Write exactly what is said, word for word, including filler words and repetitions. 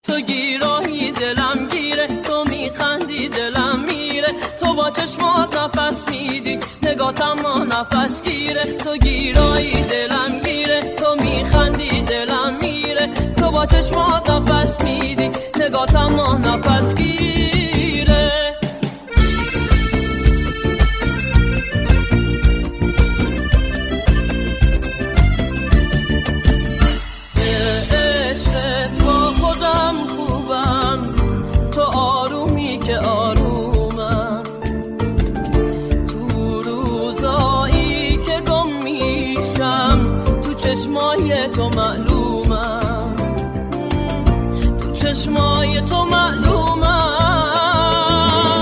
تو گیرایی دلم گیره، تو میخندی دلم میره، تو با چشمات نفس میدی نگاتم ما نفس گیره. تو گیرایی دلم گیره، تو میخندی دلم میره، تو با چشمات نفس میدی نگاتم ما نفس گیره. چشمای تو معلومم، تو چشمای تو معلومم.